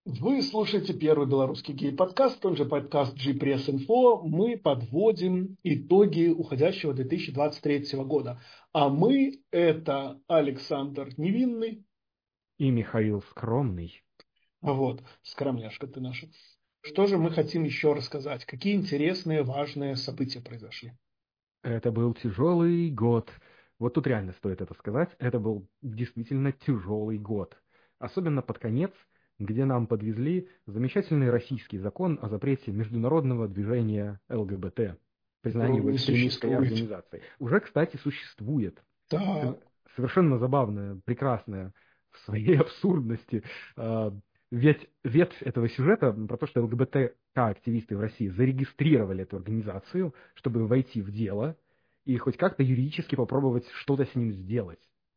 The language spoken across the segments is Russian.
Вы слушаете первый белорусский гей-подкаст, он же подкаст G-Press Info. Мы подводим итоги уходящего 2023 года. А мы– это Александр Невинный, И Михаил Скромный. вот, скромняшка ты наша. Что же мы хотим еще рассказать? Какие интересные, важные события произошли? Это был тяжелый год. Вот тут реально стоит это сказать. Это был действительно тяжелый год. Особенно под конец, где нам подвезли замечательный российский закон о запрете международного движения ЛГБТ, признании Которого его не экстремистской существует. организацией. Уже, кстати, существует. Да, Совершенно забавная, прекрасная в своей абсурдности ведь ветвь этого сюжета про то, что ЛГБТК-активисты в России зарегистрировали эту организацию, чтобы войти в дело и хоть как-то юридически попробовать что-то с ним сделать.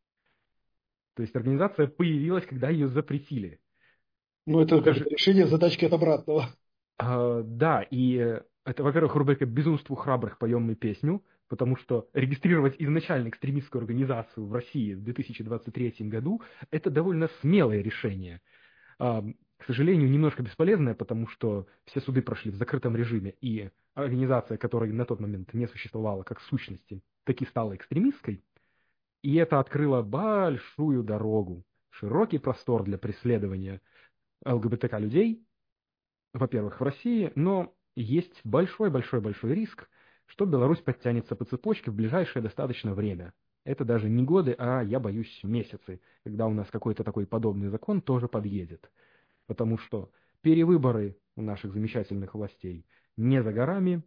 То есть организация появилась, когда ее запретили. ну это как Даже, решение задачки от обратного. да, и это, во-первых, рубрика «Безумству храбрых поем мы песню», потому что регистрировать изначально экстремистскую организацию в России в 2023 году– это довольно смелое решение. К сожалению, немножко бесполезная, потому что все суды прошли в закрытом режиме, и организация, которая на тот момент не существовала как сущности, таки стала экстремистской, и это открыло большую дорогу, широкий простор для преследования ЛГБТК людей, во-первых, в России, но есть большой-большой-большой риск, что Беларусь подтянется по цепочке в ближайшее достаточно время. Это даже не годы, а, я боюсь, месяцы, когда у нас какой-то такой подобный закон тоже подъедет. Потому что перевыборы у наших замечательных властей не за горами,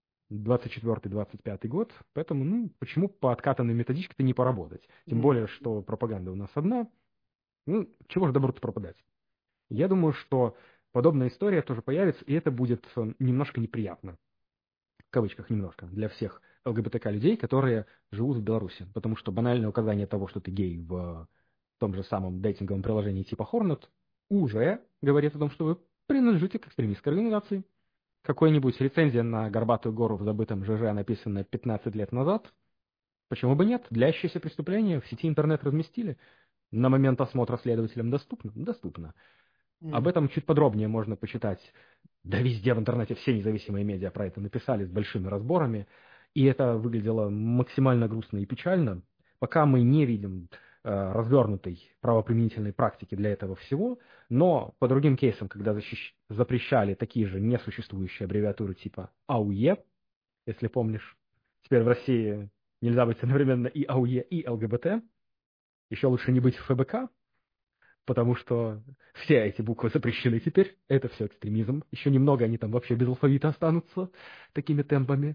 24-25 год, поэтому, почему по откатанной методичке-то не поработать? Тем более, что пропаганда у нас одна, чего же добру-то пропадать? Я думаю, что подобная история тоже появится, и это будет немножко неприятно, в кавычках немножко, для всех ЛГБТК людей, которые живут в Беларуси. Потому что банальное указание того, что ты гей в том же самом дейтинговом приложении типа Hornet, уже говорит о том, что вы принадлежите к экстремистской организации. Какой-нибудь рецензия на Горбатую гору в забытом ЖЖ, написанная 15 лет назад, почему бы нет? Длящееся преступление в сети интернет разместили. На момент осмотра следователям доступно? Доступно. Об этом чуть подробнее можно почитать. Да везде в интернете все независимые медиа про это написали с большими разборами. И это выглядело максимально грустно и печально. Пока мы не видим развернутой правоприменительной практики для этого всего, но по другим кейсам, когда запрещали такие же несуществующие аббревиатуры типа АУЕ, если помнишь, теперь в России нельзя быть одновременно и АУЕ, и ЛГБТ, еще лучше не быть в ФБК, потому что все эти буквы запрещены теперь. Это все экстремизм. Еще немного они там вообще без алфавита останутся такими темпами.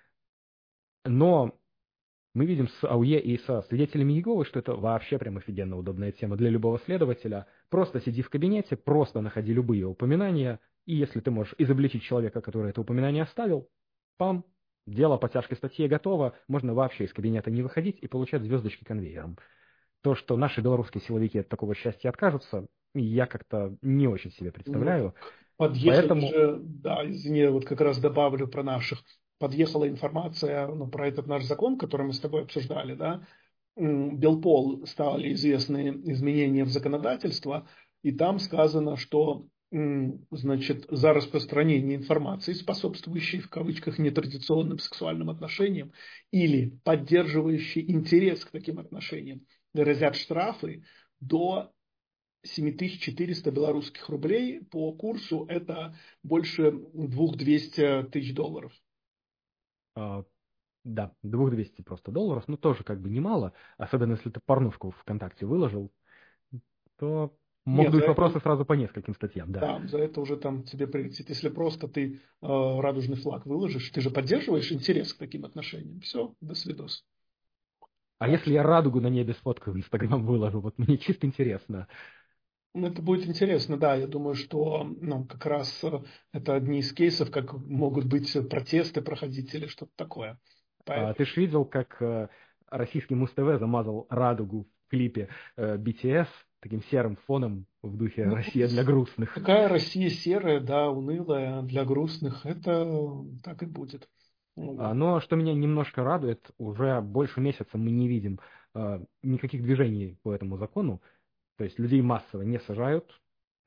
Но мы видим с АУЕ и со свидетелями Иеговы, что это вообще прям офигенно удобная тема для любого следователя. Просто сиди в кабинете, просто находи любые упоминания, и если ты можешь изобличить человека, который это упоминание оставил, пам, дело по тяжкой статье готово, можно вообще из кабинета не выходить и получать звездочки конвейером. То, что наши белорусские силовики от такого счастья откажутся, я как-то не очень себе Ну, представляю. так подъехали Поэтому же, да, извини, вот как раз добавлю про наших. Подъехала информация, ну, про этот наш закон, который мы с тобой обсуждали, да. Белпол стали известны изменения в законодательство, и там сказано, что, значит, за распространение информации, способствующей, в кавычках, нетрадиционным сексуальным отношениям или поддерживающей интерес к таким отношениям, грозят штрафы до 7400 белорусских рублей по курсу это больше 2200 тысяч долларов. а, да, 2200 просто долларов, ну тоже как бы немало, особенно если ты порнушку в ВКонтакте выложил, то Нет, могут за быть это, вопросы сразу по нескольким статьям, да. да, за это уже там тебе прилетит. Если просто ты радужный флаг выложишь, ты же поддерживаешь интерес к таким отношениям. Все, до свидос. А Так если я что радугу на небе сфоткаю в Инстаграм выложу, вот мне чисто интересно. это будет интересно, да. Я думаю, что ну, как раз это одни из кейсов, как могут быть протесты проходить или что-то такое. Ты Поэтому ж видел, как российский Муз-ТВ замазал радугу в клипе BTS таким серым фоном в духе ну, «Россия для грустных». такая Россия серая, да, унылая, для грустных, это так и будет. Ну, вот. Но что меня немножко радует, уже больше месяца мы не видим никаких движений по этому закону. То есть людей массово не сажают.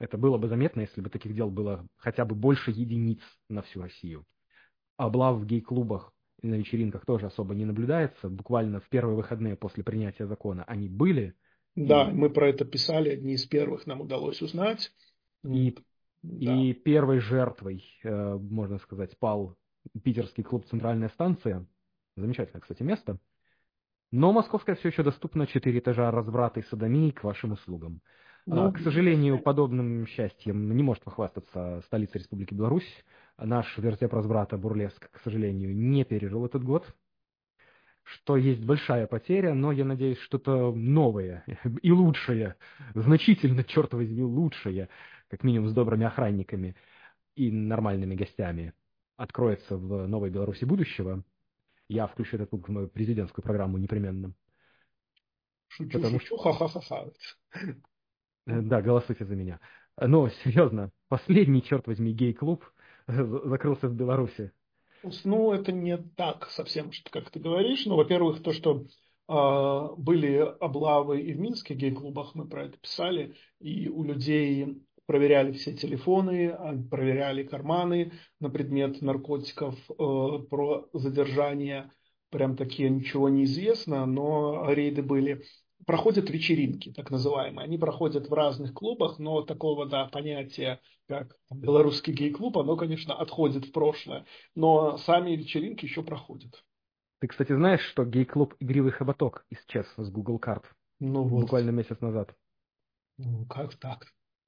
Это было бы заметно, если бы таких дел было хотя бы больше единиц на всю Россию. Облав в гей-клубах и на вечеринках тоже особо не наблюдается. Буквально в первые выходные после принятия закона они были. Да, И, мы про это писали, одни из первых нам удалось узнать. и, Да. и первой жертвой, можно сказать, пал питерский клуб «Центральная станция». Замечательное, кстати, место. Но московская все еще доступна, 4 этажа разврата и содомии к вашим услугам. Ну, К сожалению, подобным счастьем не может похвастаться столица Республики Беларусь. Наш вертеп разврата Бурлеск, к сожалению, не пережил этот год, что есть большая потеря, но я надеюсь, что-то новое и лучшее, значительно, черт возьми, лучшее, как минимум с добрыми охранниками и нормальными гостями, откроется в новой Беларуси будущего. Я включу этот пункт в мою президентскую программу непременно. шучу, Потому шучу, ха-ха-ха-ха. Да, голосуйте за меня. Но, серьезно, последний, черт возьми, гей-клуб закрылся в Беларуси. Ну, это не так совсем, как ты говоришь. Ну, во-первых, то, что были облавы и в минских гей-клубах, мы про это писали, и у людей проверяли все телефоны, проверяли карманы на предмет наркотиков, про задержание. Прям такие ничего не известно, но рейды были. Проходят вечеринки, так называемые. Они проходят в разных клубах, но такого, да, понятия, как там, белорусский гей-клуб, оно, конечно, отходит в прошлое, но сами вечеринки еще проходят. Ты, кстати, знаешь, что гей-клуб «Игривый хоботок» исчез с Google карт Ну вот, буквально месяц назад? ну как так?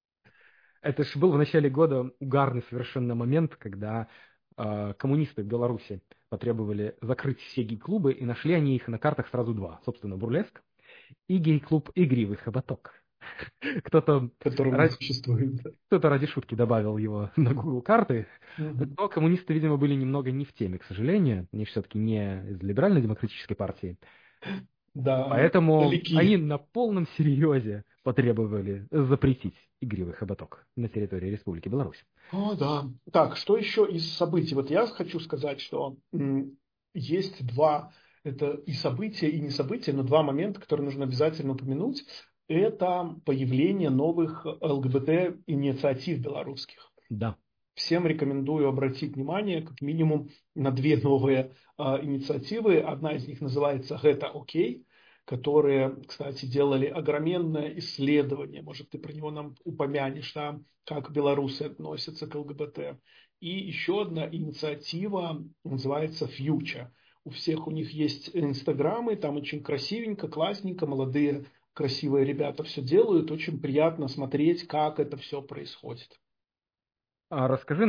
Это же был в начале года угарный совершенно момент, когда коммунисты в Беларуси потребовали закрыть все гей-клубы, и нашли они их на картах сразу два. Собственно, Бурлеск и гей-клуб «Игривый хоботок». Кто-то Которого не ради, существует. Да. кто-то ради шутки добавил его на Google карты, Мгм. но коммунисты, видимо, были немного не в теме, к сожалению. Они все-таки не из либерально-демократической партии. Да, они Поэтому они далеки. на полном серьезе потребовали запретить игривый хоботок на территории Республики Беларусь. О, да. Так, что еще из событий? Вот я хочу сказать, что есть два, это и события, и не события, но два момента, которые нужно обязательно упомянуть. Это появление новых ЛГБТ-инициатив белорусских. Да. Всем рекомендую обратить внимание как минимум на две новые инициативы. Одна из них называется «Это окей», которые, кстати, делали огроменное исследование. Может, ты про него нам упомянешь, да, как белорусы относятся к ЛГБТ. И еще одна инициатива называется «Фьюча». У всех у них есть инстаграмы, там очень красивенько, классненько, молодые красивые ребята все делают. Очень приятно смотреть, как это все происходит. А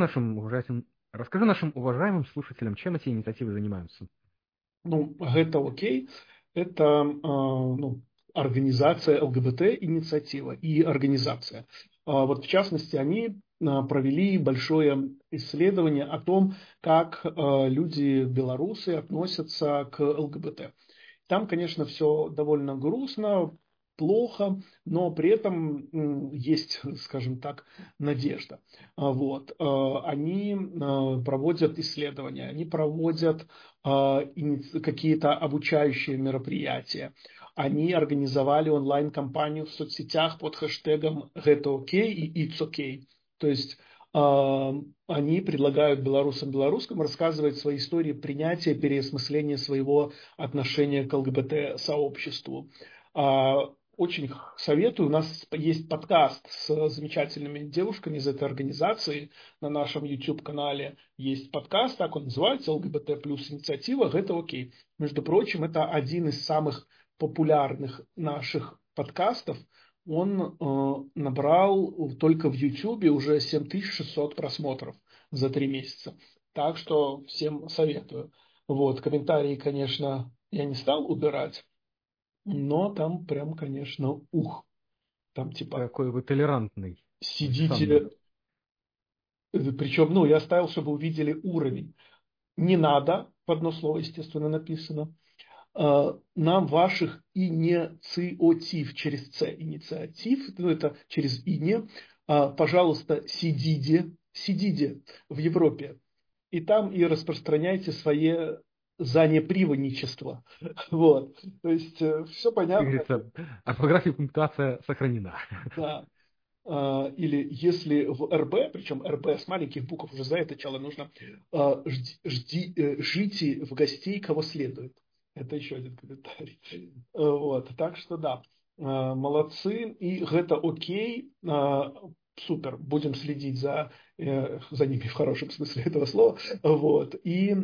расскажи нашим уважаемым слушателям, чем эти инициативы занимаются. Ну, гэта окей. Это ну, организация ЛГБТ-инициатива и организация. Вот в частности, они провели большое исследование о том, как люди белорусы относятся к ЛГБТ. Там, конечно, все довольно грустно, плохо, но при этом есть, скажем так, надежда. Вот. Они проводят исследования, они проводят какие-то обучающие мероприятия. Они организовали онлайн-кампанию в соцсетях под хэштегом «Это окей» и «It's okay». То есть они предлагают белорусам рассказывать свои истории принятия, переосмысления своего отношения к ЛГБТ-сообществу. Очень советую. У нас есть подкаст с замечательными девушками из этой организации. На нашем YouTube-канале есть подкаст, так он называется, ЛГБТ плюс инициатива, это окей. Между прочим, это один из самых популярных наших подкастов. Он набрал только в YouTube уже 7600 просмотров за 3 месяца. Так что всем советую. Вот, комментарии, конечно, я не стал убирать, но там прям, конечно, там типа Какой вы толерантный, Александр. сидите, причем, ну, я оставил, чтобы увидели уровень. Не надо, в одно слово, естественно, написано. Нам ваших инициатив через С, инициатив, ну, это через ине, пожалуйста, сидите в Европе, и там и распространяйте свое занеприводничество. Вот. То есть все Как понятно. говорится, орфография и пунктуация сохранена. Да. или если в РБ, причем РБ с маленьких букв уже за это начало нужно, ждите в гостей, кого следует. Это еще один комментарий. Вот. Так что да, молодцы, и это окей, супер, будем следить за ними в хорошем смысле этого слова. Вот. И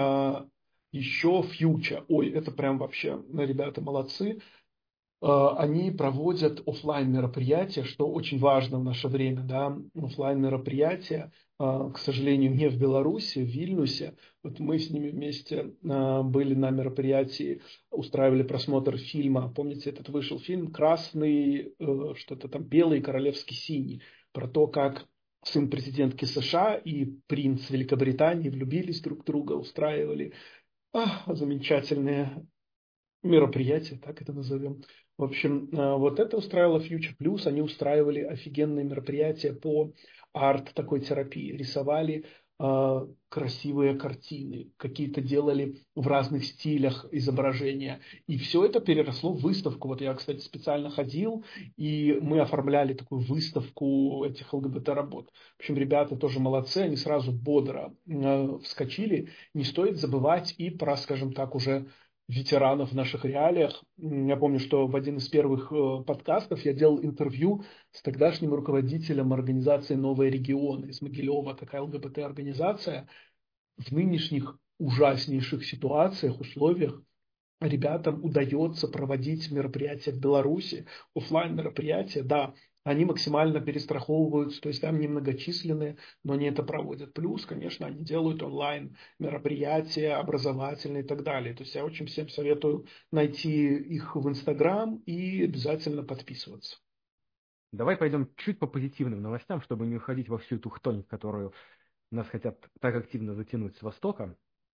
еще фьючер. Ой, это прям вообще, ребята, молодцы. Они проводят офлайн мероприятия, что очень важно в наше время, да, офлайн мероприятия, к сожалению, не в Беларуси, в Вильнюсе. Вот мы с ними вместе были на мероприятии, устраивали просмотр фильма. Помните, этот вышел фильм «Красный», что-то там «Белый, королевский синий», про то, как сын президентки США и принц Великобритании влюбились друг в друга, устраивали замечательные мероприятие, так это назовем. В общем, вот это устраивало Future Plus. Они устраивали офигенные мероприятия по арт такой терапии. Рисовали красивые картины, какие-то делали в разных стилях изображения. И все это переросло в выставку. Вот я, кстати, специально ходил, и мы оформляли такую выставку этих ЛГБТ-работ. В общем, ребята тоже молодцы, они сразу бодро вскочили. Не стоит забывать и про, скажем так, уже ветеранов в наших реалиях. Я помню, что в один из первых подкастов я делал интервью с тогдашним руководителем организации «Новые регионы» из Могилева, такая ЛГБТ-организация. В нынешних ужаснейших ситуациях, условиях ребятам удается проводить мероприятия в Беларуси, офлайн мероприятия, да, они максимально перестраховываются, то есть там немногочисленные, но они это проводят. Плюс, конечно, они делают онлайн мероприятия, образовательные и так далее. То есть я очень всем советую найти их в Инстаграм и обязательно подписываться. Давай пойдем чуть по позитивным новостям, чтобы не уходить во всю эту хтонь, в которую нас хотят так активно затянуть с Востока.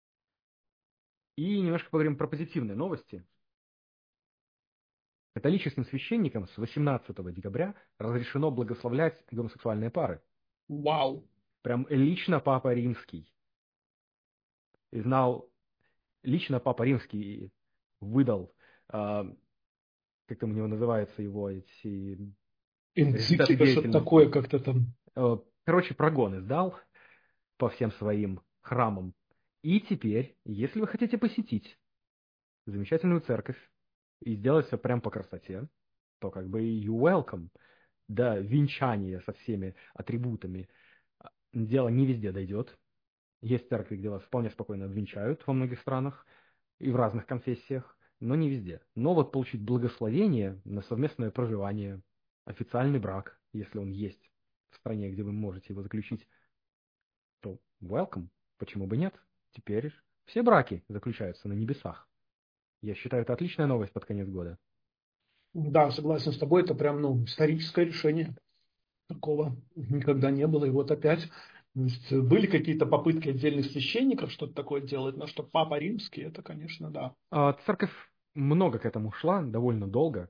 И немножко поговорим про позитивные новости. Католическим священникам с 18 декабря разрешено благословлять гомосексуальные пары. Вау! Прям лично Папа Римский знал, лично Папа Римский выдал, как там у него называется его эти результаты Энциклика, что-то такое деятельности. как-то там. Короче, прогоны сдал по всем своим храмам. И теперь, если вы хотите посетить замечательную церковь и сделать все прям по красоте, то как бы you welcome. До венчания со всеми атрибутами дело не везде дойдет. Есть церкви, где вас вполне спокойно обвенчают во многих странах и в разных конфессиях, но не везде. Но вот получить благословение на совместное проживание, официальный брак, если он есть в стране, где вы можете его заключить, то welcome, почему бы нет? Теперь все браки заключаются на небесах. Я считаю, это отличная новость под конец года. Да, согласен с тобой, это прям историческое решение. Такого никогда не было. И вот опять, то есть, были какие-то попытки отдельных священников что-то такое делать, но что Папа Римский, это, конечно, да. Церковь много к этому шла, довольно долго.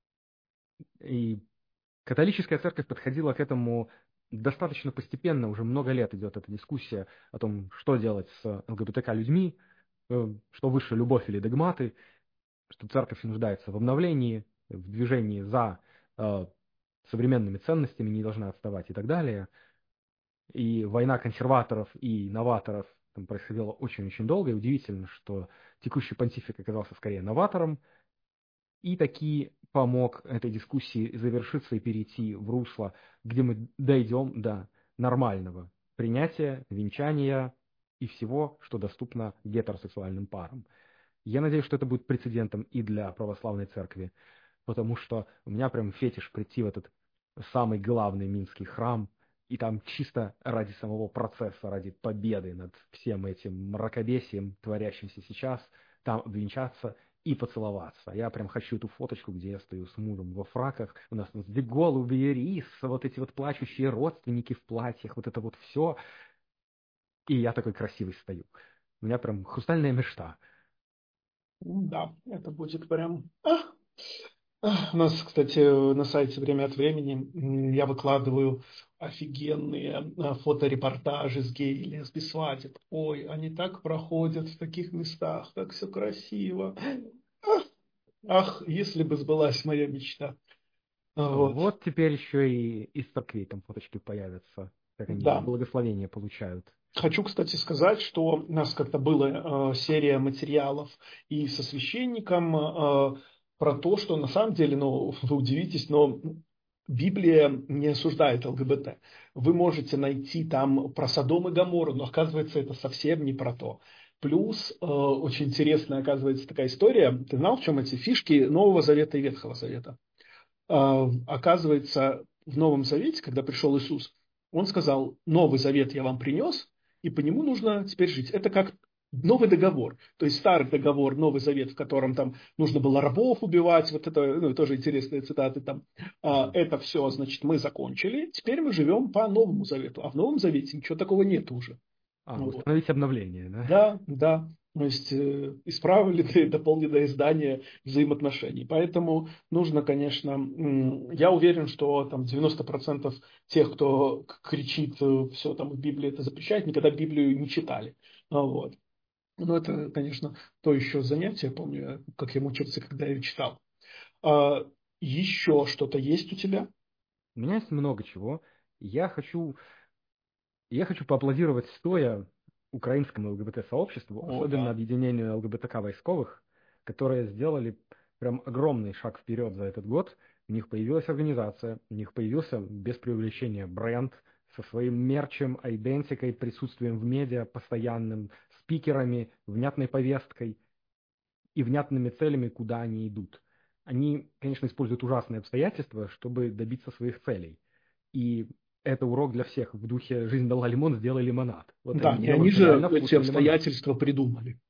И католическая церковь подходила к этому достаточно постепенно, уже много лет идет эта дискуссия о том, что делать с ЛГБТК-людьми, что выше, любовь или догматы, что церковь нуждается в обновлении, в движении за современными ценностями, не должна отставать и так далее. И война консерваторов и новаторов там происходила очень-очень долго, и удивительно, что текущий понтифик оказался скорее новатором, и таки помог этой дискуссии завершиться и перейти в русло, где мы дойдем до нормального принятия, венчания и всего, что доступно гетеросексуальным парам. Я надеюсь, что это будет прецедентом и для православной церкви, потому что у меня прям фетиш прийти в этот самый главный минский храм, и там чисто ради самого процесса, ради победы над всем этим мракобесием, творящимся сейчас, там обвенчаться и поцеловаться. Я прям хочу эту фоточку, где я стою с мужем во фраках, у нас тут голуби и рис, вот эти вот плачущие родственники в платьях, вот это вот все, и я такой красивый стою. У меня прям хрустальная мечта. Да, это будет прям... У нас, кстати, на сайте время от времени я выкладываю офигенные фоторепортажи с гей и лесби свадеб. Ой, они так проходят в таких местах, так все красиво. Ах, если бы сбылась моя мечта. Вот. Вот теперь еще и из церквей там фоточки появятся, как они Да. благословение получают. Хочу, кстати, сказать, что у нас как-то была серия материалов и со священником про то, что на самом деле, ну, вы удивитесь, но Библия не осуждает ЛГБТ. Вы можете найти там про Содом и Гоморру, но оказывается, это совсем не про то. Плюс очень интересная, оказывается, такая история. Ты знал, в чем эти фишки Нового Завета и Ветхого Завета? Оказывается, в Новом Завете, когда пришел Иисус, он сказал: Новый Завет я вам принес, и по нему нужно теперь жить. Это как новый договор. То есть старый договор, Новый Завет, в котором там нужно было рабов убивать, вот это, ну, тоже интересные цитаты там. Это все, значит, мы закончили, теперь мы живем по Новому Завету. А в Новом Завете ничего такого нет уже. Вот. Установить обновление, да? Да, да. То есть исправленное, дополненное издание взаимоотношений. Поэтому нужно, конечно, я уверен, что там 90% тех, кто кричит, все там в Библии это запрещает, никогда Библию не читали. Вот. Но это, конечно, то еще занятие, помню, как я мучился, когда я ее читал. А, еще что-то есть у тебя? У меня есть много чего. Я хочу, я хочу поаплодировать стоя украинскому ЛГБТ-сообществу, О, особенно да. объединению ЛГБТК войсковых, которые сделали прям огромный шаг вперед за этот год. У них появилась организация, у них появился, без преувеличения, бренд со своим мерчем, айдентикой, присутствием в медиа постоянным, спикерами, внятной повесткой и внятными целями, куда они идут. Они, конечно, используют ужасные обстоятельства, чтобы добиться своих целей. И это урок для всех. В духе «Жизнь дала лимон, сделай лимонад». Вот Да, они и они делают же реально эти вкусный лимонад. обстоятельства придумали.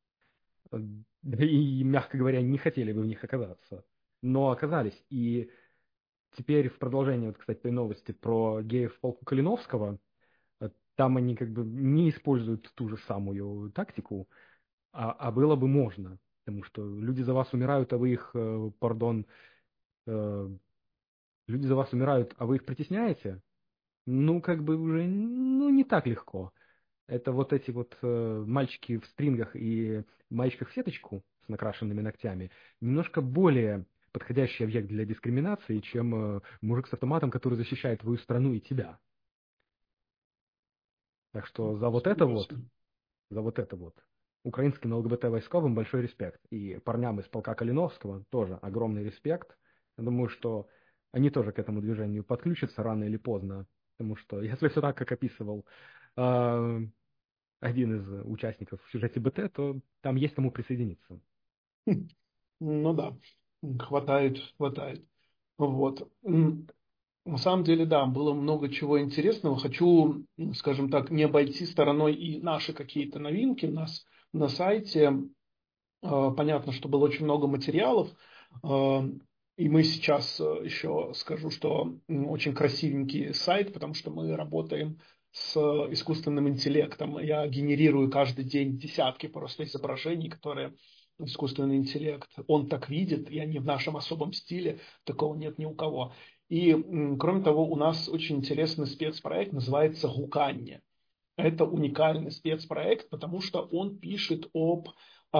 Да и, мягко говоря, не хотели бы в них оказаться. Но оказались. И теперь в продолжении, вот, кстати, той новости про геев в полку Калиновского, там они как бы не используют ту же самую тактику, а было бы можно. Потому что люди за вас умирают, а вы их, пардон, э, люди за вас умирают, а вы их притесняете? Ну, как бы уже, ну, не так легко. Это вот эти вот мальчики в стрингах и маечках в сеточку с накрашенными ногтями немножко более подходящий объект для дискриминации, чем мужик с автоматом, который защищает твою страну и тебя. Так что Согласен. за вот это вот украинским ЛГБТ-войсковым большой респект. И парням из полка Калиновского тоже огромный респект. Я думаю, что они тоже к этому движению подключатся рано или поздно. Потому что если все так, как описывал э, один из участников в сюжете БТ, то там есть кому присоединиться. Ну да, хватает, хватает. Вот. На самом деле, да, было много чего интересного. Хочу, скажем так, не обойти стороной и наши какие-то новинки. У нас на сайте понятно, что было очень много материалов. И мы сейчас еще скажу, что очень красивенький сайт, потому что мы работаем с искусственным интеллектом. Я генерирую каждый день десятки просто изображений, которые искусственный интеллект, он так видит, и они в нашем особом стиле, такого нет ни у кого. И, кроме того, у нас очень интересный спецпроект, называется «Гуканье». Это уникальный спецпроект, потому что он пишет об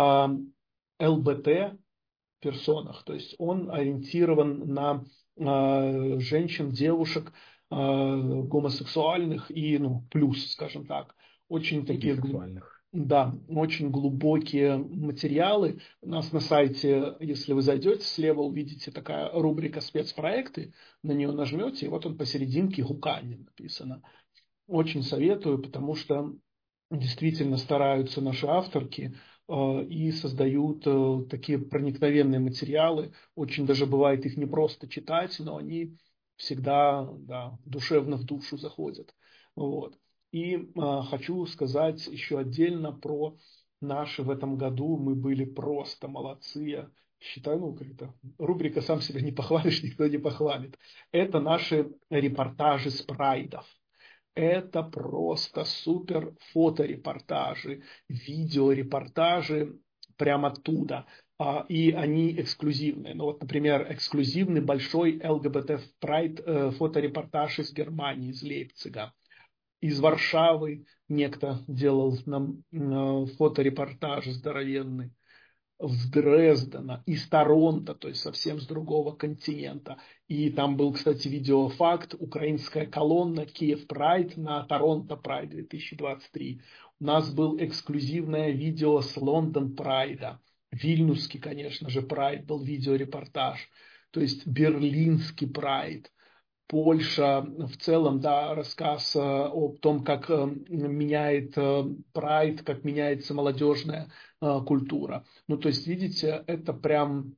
ЛБТ персонах, то есть он ориентирован на женщин, девушек, гомосексуальных и, ну, плюс, скажем так, очень И такие, бисексуальных. да, очень глубокие материалы. У нас на сайте, если вы зайдете, слева увидите такая рубрика «Спецпроекты», на нее нажмете, и вот он посерединке «Гуканье» написано. Очень советую, потому что действительно стараются наши авторки и создают такие проникновенные материалы. Очень даже бывает их не просто читать, но они всегда, да, душевно в душу заходят. Вот. И хочу сказать еще отдельно про наши в этом году. Мы были просто молодцы. Я считаю, ну, как-то рубрика «Сам себя не похвалишь, никто не похвалит». Это наши репортажи с прайдов. Это просто супер фоторепортажи, видеорепортажи прямо оттуда. И они эксклюзивные. Ну вот, например, эксклюзивный большой ЛГБТ Прайд фоторепортаж из Германии, из Лейпцига. Из Варшавы некто делал нам фоторепортаж здоровенный. с Дрездена, из Торонто, то есть совсем с другого континента. И там был, кстати, видеофакт, украинская колонна Киев Прайд на Торонто Прайд 2023. У нас был эксклюзивное видео с Лондон Прайда. Вильнюсский, конечно же, Прайд был видеорепортаж. То есть Берлинский Прайд. Польша в целом, да, рассказ о том, как меняет прайд, как меняется молодежная культура. Ну, то есть, видите, это прям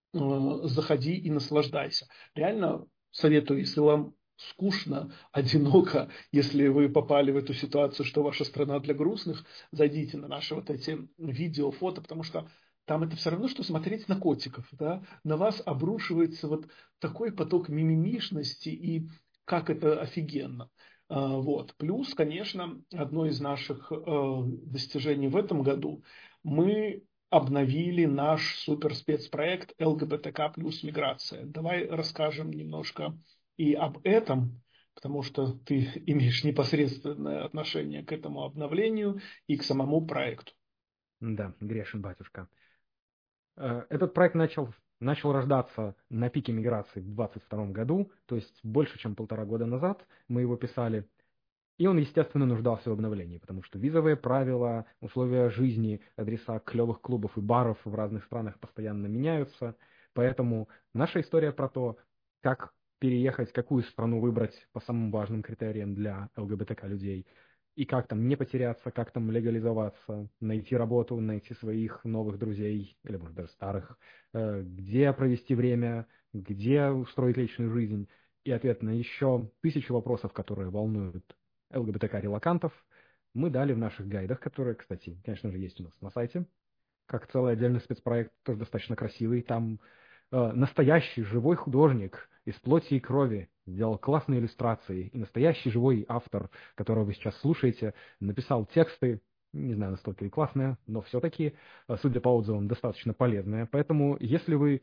заходи и наслаждайся. Реально советую, если вам скучно, одиноко, если вы попали в эту ситуацию, что ваша страна для грустных, зайдите на наши вот эти видео, фото, потому что там это все равно, что смотреть на котиков, да? На вас обрушивается вот такой поток мимимишности, и как это офигенно. Вот. Плюс, конечно, одно из наших достижений в этом году, мы обновили наш суперспецпроект ЛГБТК плюс миграция. Давай расскажем немножко и об этом, потому что ты имеешь непосредственное отношение к этому обновлению и к самому проекту. Да, грешен батюшка. Этот проект начал рождаться на пике миграции в 2022 году, то есть больше, чем 1,5 года назад мы его писали. И он, естественно, нуждался в обновлении, потому что визовые правила, условия жизни, адреса клевых клубов и баров в разных странах постоянно меняются. Поэтому наша история про то, как переехать, какую страну выбрать по самым важным критериям для ЛГБТК людей, и как там не потеряться, как там легализоваться, найти работу, найти своих новых друзей, или, может, даже старых, где провести время, где устроить личную жизнь, и ответ на еще 1000 вопросов, которые волнуют ЛГБТК-релокантов, мы дали в наших гайдах, которые, кстати, конечно же, есть у нас на сайте, как целый отдельный спецпроект, тоже достаточно красивый. Там настоящий живой художник из плоти и крови сделал классные иллюстрации, и настоящий живой автор, которого вы сейчас слушаете, написал тексты, не знаю, настолько и классные, но все-таки, судя по отзывам, достаточно полезные. Поэтому, если вы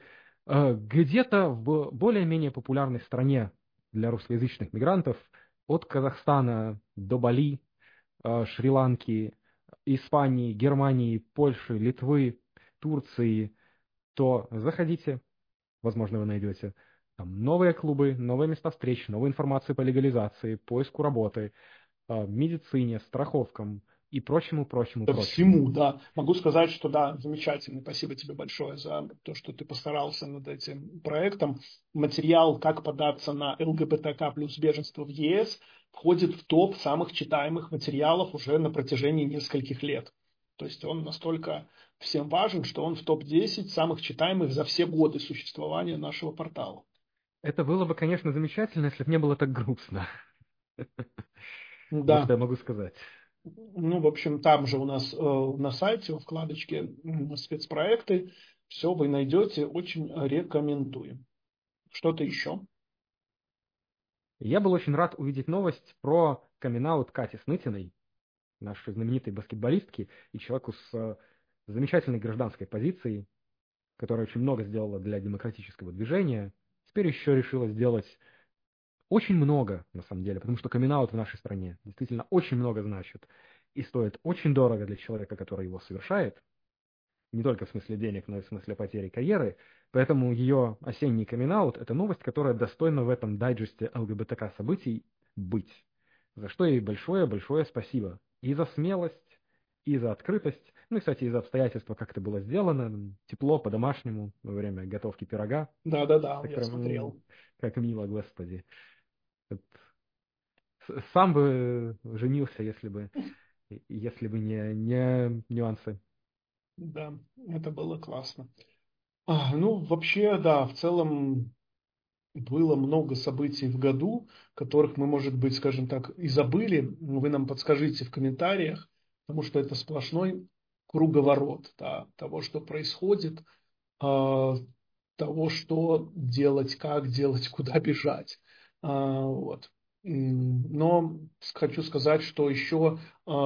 где-то в более-менее популярной стране для русскоязычных мигрантов, от Казахстана до Бали, Шри-Ланки, Испании, Германии, Польши, Литвы, Турции, то заходите, возможно, вы найдете там новые клубы, новые места встреч, новую информацию по легализации, поиску работы, медицине, страховкам и прочему, прочему, Да прочему. всему, да. Могу сказать, что да, замечательно. Спасибо тебе большое за то, что ты постарался над этим проектом. Материал «Как податься на ЛГБТК плюс беженство в ЕС» входит в топ самых читаемых материалов уже на протяжении нескольких лет. То есть он настолько всем важен, что он в топ-10 самых читаемых за все годы существования нашего портала. Это было бы, конечно, замечательно, если бы не было так грустно. Вот что Да. я могу сказать. Ну, в общем, там же у нас на сайте, в вкладочке спецпроекты, все вы найдете, очень рекомендуем. Что-то еще? Я был очень рад увидеть новость про камин-аут Кати Снытиной, нашей знаменитой баскетболистки и человеку с замечательной гражданской позицией, которая очень много сделала для демократического движения. Теперь еще решила сделать очень много, на самом деле, потому что камин-аут в нашей стране действительно очень много значит и стоит очень дорого для человека, который его совершает, не только в смысле денег, но и в смысле потери карьеры. Поэтому ее осенний камин-аут — это новость, которая достойна в этом дайджесте ЛГБТК событий быть. За что ей большое-большое спасибо. И за смелость, и за открытость, ну и, кстати, и за обстоятельства, как это было сделано, тепло, по-домашнему, во время готовки пирога. Да-да-да, Так я прям, смотрел. как мило, господи. Вот сам бы женился, если бы не нюансы. Да, это было классно. Ну, вообще, да, в целом было много событий в году, которых мы, может быть, скажем так, и забыли. Вы нам подскажите в комментариях, потому что это сплошной круговорот, да, того, что происходит, того, что делать, как делать, куда бежать. Вот. Но хочу сказать, что еще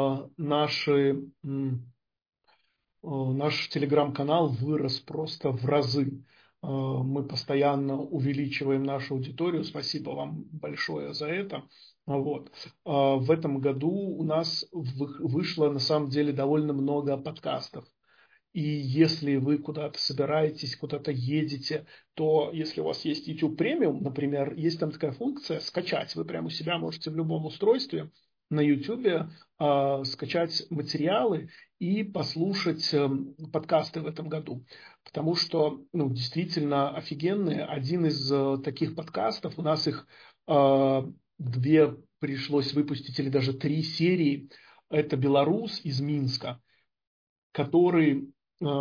наш телеграм-канал вырос просто в разы. Мы постоянно увеличиваем нашу аудиторию. Спасибо вам большое за это. Вот. В этом году у нас вышло на самом деле довольно много подкастов. И если вы куда-то собираетесь, куда-то едете, то если у вас есть YouTube Premium, например, есть там такая функция скачать. Вы прямо у себя можете в любом устройстве на YouTube скачать материалы и послушать подкасты в этом году. Потому что действительно офигенные. Один из таких подкастов, у нас их 2 пришлось выпустить, или даже 3 серии. Это белорус из Минска, который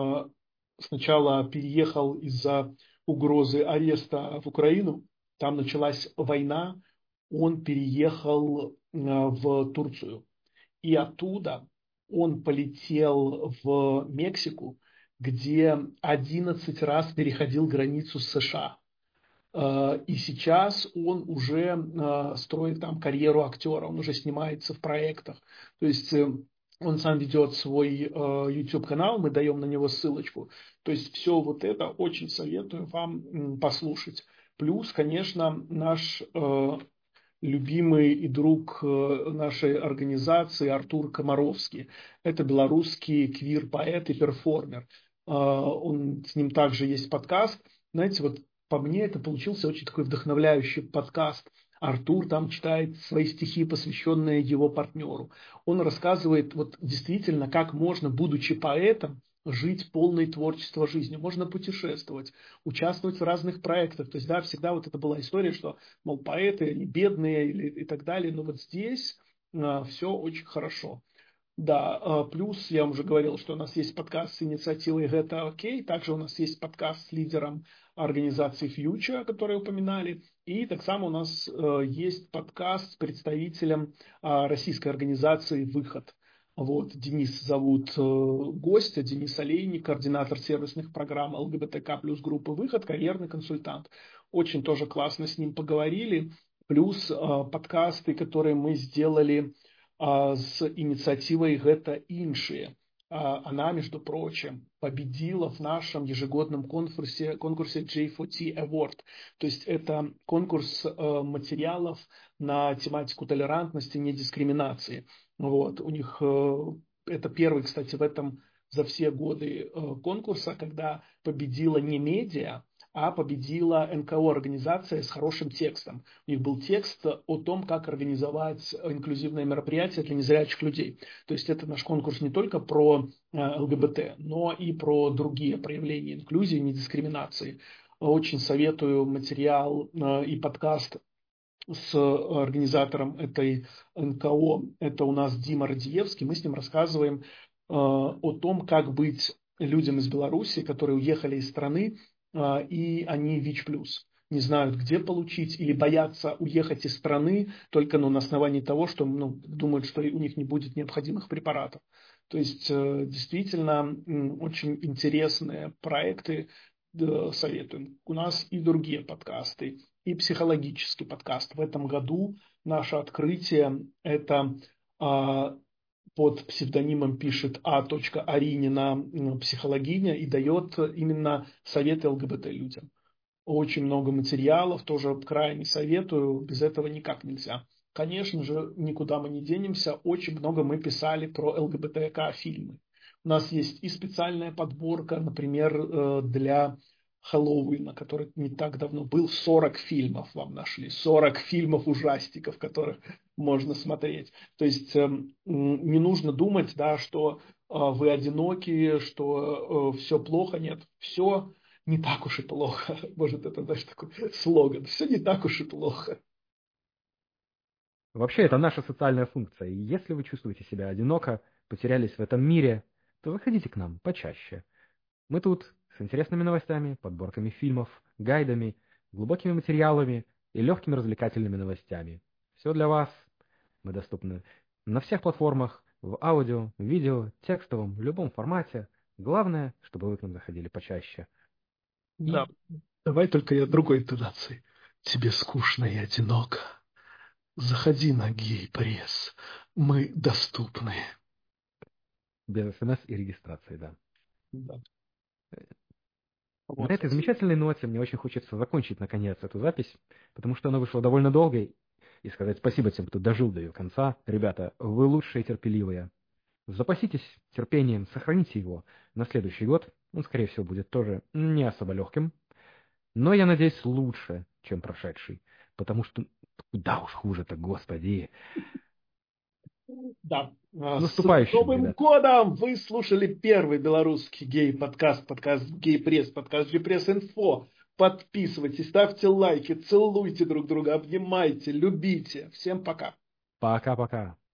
сначала переехал из-за угрозы ареста в Украину. Там началась война. Он переехал в Турцию. И оттуда он полетел в Мексику, где 11 раз переходил границу с США. И сейчас он уже строит там карьеру актера, он уже снимается в проектах. То есть он сам ведет свой YouTube-канал, мы даем на него ссылочку. То есть все вот это очень советую вам послушать. Плюс, конечно, наш любимый и друг нашей организации Артур Комаровский. Это белорусский квир-поэт и перформер. С ним также есть подкаст. Знаете, вот по мне это получился очень такой вдохновляющий подкаст. Артур там читает свои стихи, посвященные его партнеру. Он рассказывает вот действительно, как можно, будучи поэтом, жить полной творчества жизнью. Можно путешествовать, участвовать в разных проектах. То есть, да, всегда вот это была история, что, мол, поэты, они бедные и так далее. Но вот здесь все очень хорошо. Да, плюс я вам уже говорил, что у нас есть подкаст с инициативой «Это окей». Также у нас есть подкаст с лидером организации Future, который упоминали. И так само у нас есть подкаст с представителем российской организации «Выход». Вот, Денис зовут гостя, Денис Олейник, координатор сервисных программ ЛГБТК плюс группы «Выход», карьерный консультант. Очень тоже классно с ним поговорили. Плюс подкасты, которые мы сделали с инициативой «Это иншие». Она, между прочим, победила в нашем ежегодном конкурсе J4T Award. То есть это конкурс материалов на тематику толерантности, недискриминации. Вот. У них это первый, кстати, в этом за все годы конкурса, когда победила не медиа, а победила НКО, организация с хорошим текстом. У них был текст о том, как организовать инклюзивное мероприятие для незрячих людей. То есть это наш конкурс не только про ЛГБТ, но и про другие проявления инклюзии, недискриминации. Очень советую материал и подкаст с организатором этой НКО. Это у нас Дима Радиевский. Мы с ним рассказываем о том, как быть людям из Беларуси, которые уехали из страны, и они ВИЧ+. Не знают, где получить, или боятся уехать из страны только на основании того, что думают, что у них не будет необходимых препаратов. То есть действительно очень интересные проекты, советуем. У нас и другие подкасты, и психологический подкаст. В этом году наше открытие – это под псевдонимом пишет А.Аринина психологиня и дает именно советы ЛГБТ людям. Очень много материалов, тоже крайне советую, без этого никак нельзя. Конечно же, никуда мы не денемся, очень много мы писали про ЛГБТК фильмы. У нас есть и специальная подборка, например, для Хэллоуина, который не так давно был, 40 фильмов вам нашли, 40 фильмов ужастиков, которых можно смотреть. То есть не нужно думать, да, что вы одиноки, что все плохо, нет, все не так уж и плохо. Может, это даже такой слоган. Все не так уж и плохо. Вообще, это наша социальная функция. И если вы чувствуете себя одиноко, потерялись в этом мире, то выходите к нам почаще. Мы тут с интересными новостями, подборками фильмов, гайдами, глубокими материалами и легкими развлекательными новостями. Все для вас. Мы доступны на всех платформах, в аудио, видео, текстовом, в любом формате. Главное, чтобы вы к нам заходили почаще. Да. Давай только я другой интонацией. Тебе скучно и одиноко. Заходи на гей-пресс. Мы доступны. Без смс и регистрации, да. Да. На Вот. этой замечательной ноте мне очень хочется закончить, наконец, эту запись, потому что она вышла довольно долгой, и сказать спасибо тем, кто дожил до ее конца. Ребята, вы лучшие терпеливые. Запаситесь терпением, сохраните его на следующий год. Он, скорее всего, будет тоже не особо легким. Но, я надеюсь, лучше, чем прошедший. Потому что куда уж хуже-то, господи. Да. С С наступающим, Новым ребят. годом! Вы слушали первый белорусский гей-подкаст, подкаст Гей-пресс, подкаст Гей-пресс-инфо. Подписывайтесь, ставьте лайки, целуйте друг друга, обнимайте, любите. Всем пока. Пока-пока.